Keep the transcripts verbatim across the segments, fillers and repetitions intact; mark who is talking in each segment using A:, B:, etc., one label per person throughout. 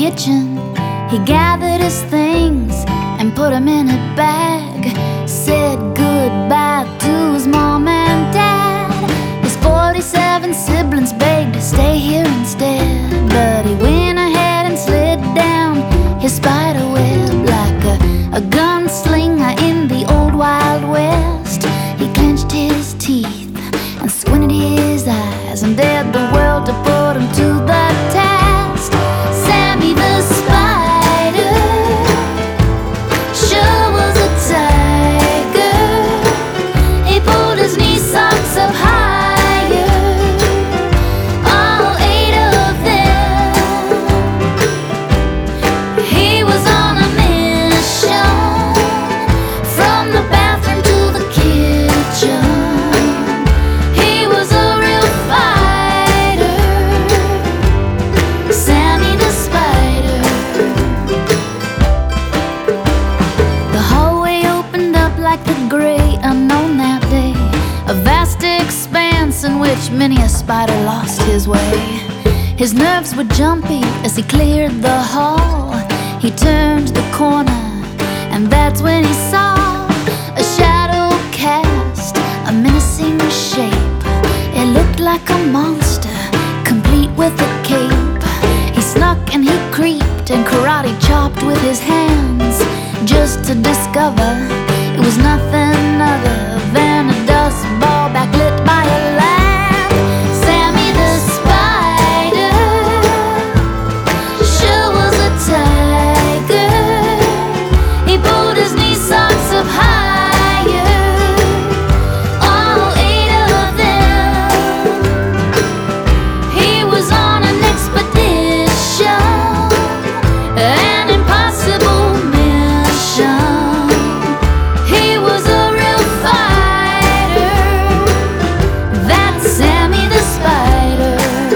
A: kitchen. He gathered his things and put them in a bag, said goodbye to his mom and dad. His forty-seven siblings begged to stay here instead, but he went ahead and slid down his spider web like a, a gunslinger in the old Wild West. He clenched his teeth and squinted his eyes and dared the world to put him to the test. Sammy the spider sure was a tiger. He pulled his knee socks up higher, all eight of them. He was on a mission, from the bathroom to the kitchen. He was a real fighter, Sammy the spider. The hallway opened up like the great unknown that day, a vast expanse in which many a spider lost his way. His nerves were jumpy as he cleared the hall. He turned the corner, and that's when he saw a shadow cast, a menacing shape. It looked like a monster, complete with a cape. He snuck and he creeped and karate chopped with his hands, just to discover it was nothing other than a dust ball backlit by a lamp. Sammy the spider sure was a tiger. He pulled his knee socks up higher, all eight of them. He was on an expedition, an impossible mission. He was a real fighter, that's Sammy the spider.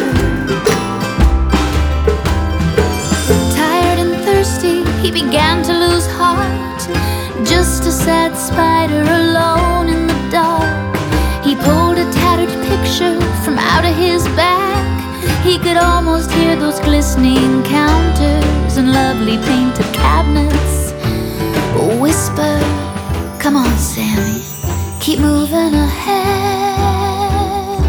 A: Tired and thirsty, he began to lose heart, just a sad spider alone in the dark. He pulled a tattered picture from out of his bag. He could almost hear those glistening counters and lovely painted cabinets whisper, "Come on, Sammy, keep moving ahead."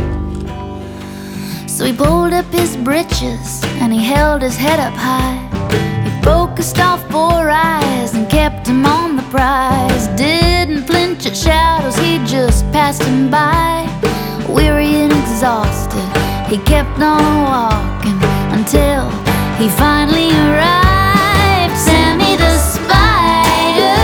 A: So he pulled up his britches and he held his head up high. He focused all four eyes and kept him on the prize. Didn't flinch at shadows, he just passed him by. Weary and exhausted, he kept on walking until he finally arrived. Sammy the spider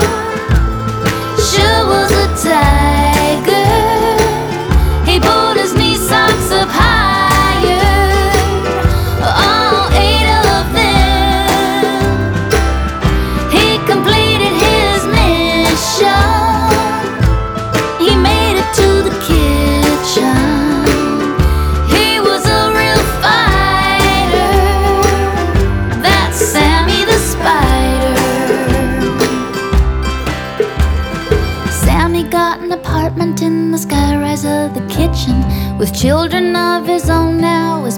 A: sure was a tiger. He pulled his knee socks up higher, all eight of them. He completed his mission. He made it to the kitchen. He was a real fighter, that's Sammy the spider. Sammy got an apartment in the skyrise of the kitchen, with children of his own now